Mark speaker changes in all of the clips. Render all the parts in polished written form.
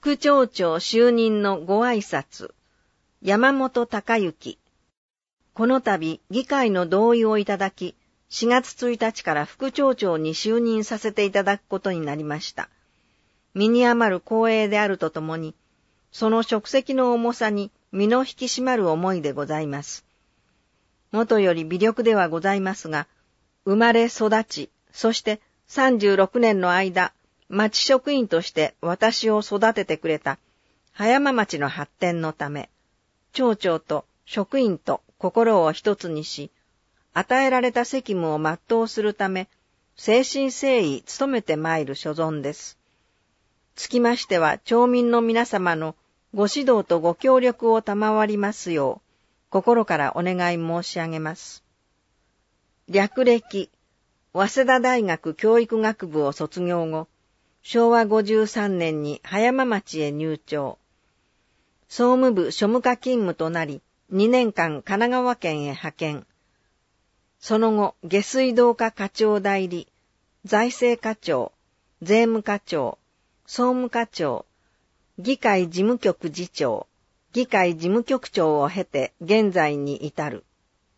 Speaker 1: 副町長就任のご挨拶、山本隆之。この度、議会の同意をいただき、4月1日から副町長に就任させていただくことになりました。身に余る光栄であるとともに、その職責の重さに身の引き締まる思いでございます。もとより微力ではございますが、生まれ育ち、そして36年の間、町職員として私を育ててくれた葉山町の発展のため、町長と職員と心を一つにし、与えられた責務を全うするため、誠心誠意努めてまいる所存です。つきましては、町民の皆様のご指導とご協力を賜りますよう、心からお願い申し上げます。略歴、早稲田大学教育学部を卒業後、昭和53年に葉山町へ入庁。総務部庶務課勤務となり、2年間神奈川県へ派遣。その後、下水道課課長代理、財政課長、税務課長、総務課長、議会事務局次長、議会事務局長を経て現在に至る。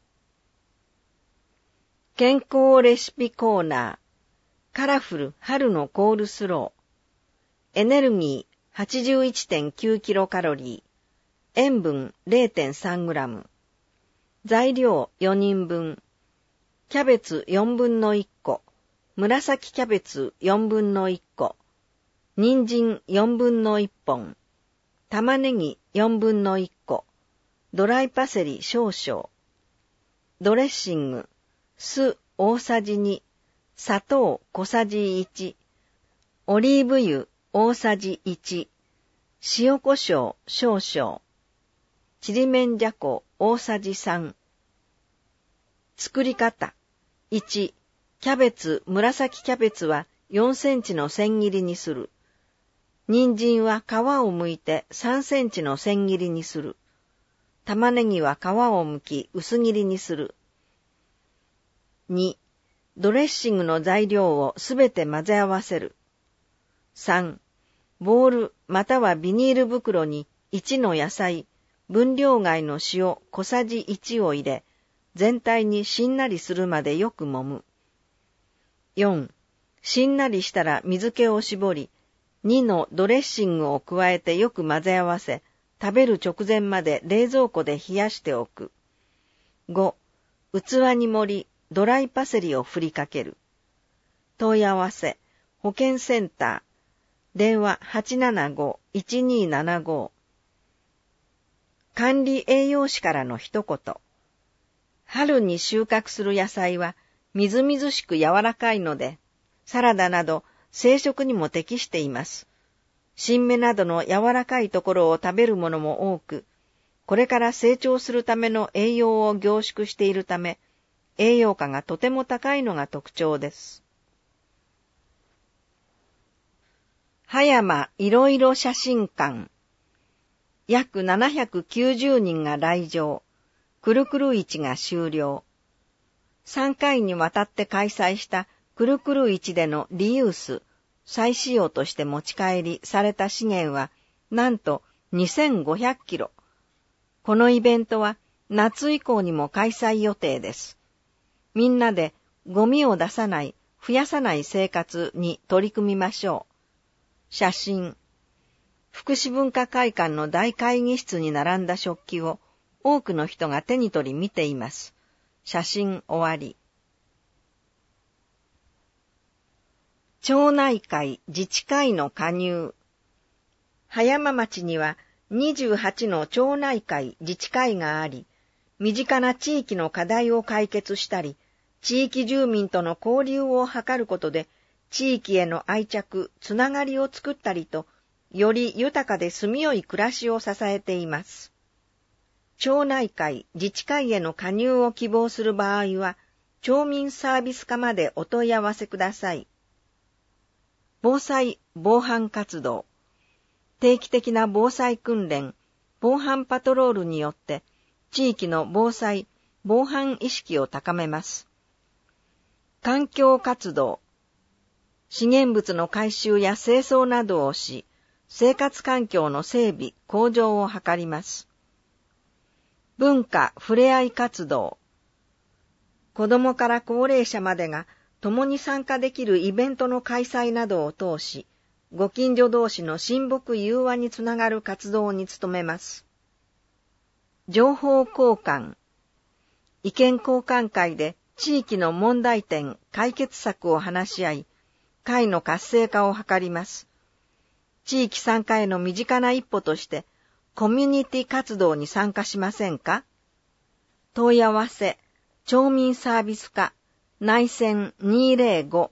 Speaker 1: 健康レシピコーナー、カラフル春のコールスロー、エネルギー 81.9 キロカロリー、塩分 0.3 グラム、材料4人分、キャベツ4分の1個、紫キャベツ4分の1個、人参4分の1本、玉ねぎ4分の1個、ドライパセリ少々、ドレッシング、酢大さじ2、砂糖小さじ1、オリーブ油大さじ1、塩コショウ少々、ちりめんじゃこ大さじ3。作り方。1、キャベツ、紫キャベツは4センチの千切りにする。人参は皮を剥いて3センチの千切りにする。玉ねぎは皮を剥き薄切りにする。2、ドレッシングの材料をすべて混ぜ合わせる。3、ボウルまたはビニール袋に1の野菜、分量外の塩小さじ1を入れ、全体にしんなりするまでよく揉む。4、しんなりしたら水気を絞り、2のドレッシングを加えてよく混ぜ合わせ、食べる直前まで冷蔵庫で冷やしておく。5、器に盛り、ドライパセリを振りかける。問い合わせ、保健センター、電話 875-1275。管理栄養士からの一言。春に収穫する野菜はみずみずしく柔らかいので、サラダなど生食にも適しています。新芽などの柔らかいところを食べるものも多く、これから成長するための栄養を凝縮しているため、栄養価がとても高いのが特徴です。葉山いろいろ写真館。約790人が来場。くるくる市が終了。3回にわたって開催したくるくる市でのリユース、再使用として持ち帰りされた資源は、なんと2500キロ。このイベントは夏以降にも開催予定です。みんなでゴミを出さない、増やさない生活に取り組みましょう。写真。福祉文化会館の大会議室に並んだ食器を多くの人が手に取り見ています。写真終わり。町内会自治会の加入。葉山町には28の町内会自治会があり、身近な地域の課題を解決したり、地域住民との交流を図ることで、地域への愛着、つながりを作ったりと、より豊かで住みよい暮らしを支えています。町内会、自治会への加入を希望する場合は、町民サービス課までお問い合わせください。防災・防犯活動。定期的な防災訓練、防犯パトロールによって、地域の防災・防犯意識を高めます。環境活動。資源物の回収や清掃などをし、 生活環境の整備、向上を図ります。文化、ふれあい活動。子どもから高齢者までが共に参加できるイベントの開催などを通し、ご近所同士の親睦融和につながる活動に努めます。情報交換。意見交換会で地域の問題点、解決策を話し合い、会の活性化を図ります。地域参加への身近な一歩として、コミュニティ活動に参加しませんか？問い合わせ、町民サービス課、内線205。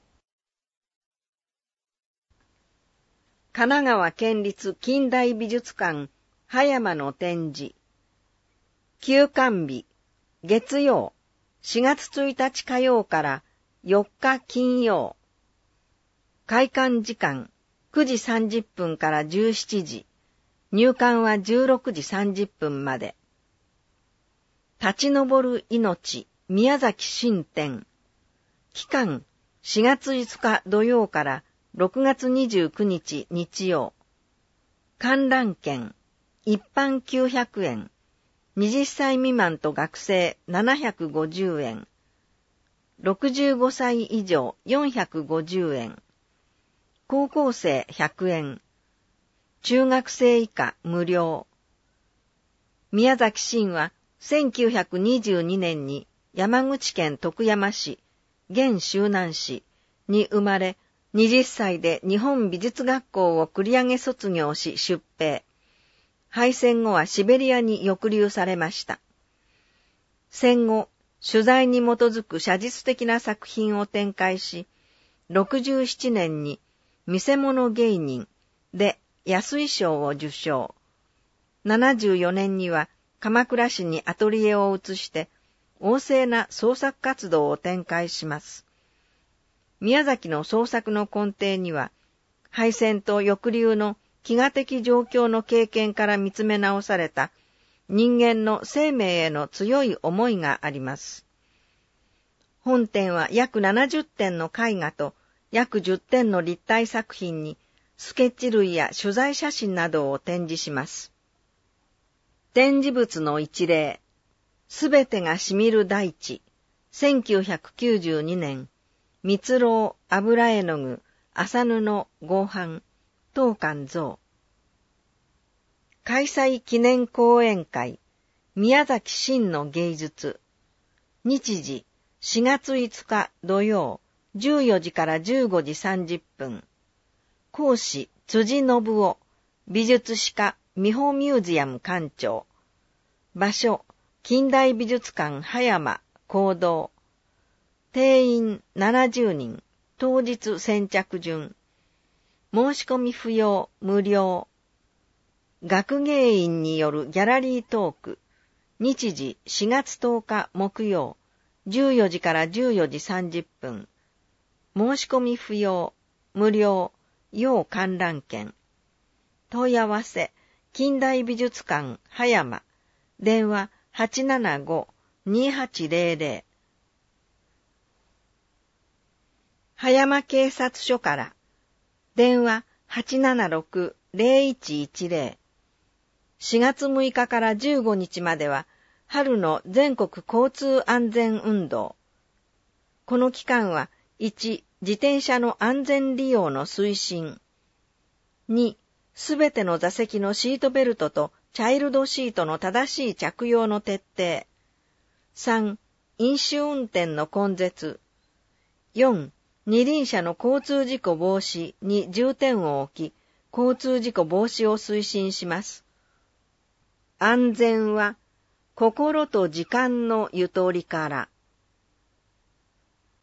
Speaker 1: 神奈川県立近代美術館、葉山の展示。休館日、月曜、4月1日火曜から4日金曜。開館時間、9時30分から17時。入館は16時30分まで。立ち上る命、宮崎新展。期間、4月5日土曜から6月29日日曜。観覧券、一般900円。20歳未満と学生750円。65歳以上450円。高校生100円。中学生以下無料。宮崎真は1922年に山口県徳山市、現周南市に生まれ、20歳で日本美術学校を繰り上げ卒業し出兵。敗戦後はシベリアに抑留されました。戦後、取材に基づく写実的な作品を展開し、67年に見せ物芸人で安井賞を受賞。74年には鎌倉市にアトリエを移して旺盛な創作活動を展開します。宮崎の創作の根底には、敗戦と抑留の飢餓的状況の経験から見つめ直された人間の生命への強い思いがあります。本展は約70点の絵画と約10点の立体作品にスケッチ類や取材写真などを展示します。展示物の一例、すべてがしみる大地、1992年、蜜蝋油絵の具、麻布合版、当館像。開催記念講演会、宮崎真の芸術。日時、4月5日土曜、14時から15時30分。講師、辻信夫、美術史家、美保ミュージアム館長。場所、近代美術館葉山、講堂。定員70人、当日先着順。申し込み不要、無料。学芸員によるギャラリートーク。日時4月10日木曜、14時から14時30分。申し込み不要、無料、要観覧券。問い合わせ、近代美術館葉山。電話875-2800。葉山警察署から。電話876-0110。4月6日から15日までは、春の全国交通安全運動。この期間は、1、自転車の安全利用の推進。2、すべての座席のシートベルトとチャイルドシートの正しい着用の徹底。3、飲酒運転の根絶。4、二輪車の交通事故防止に重点を置き、交通事故防止を推進します。安全は、心と時間のゆとりから。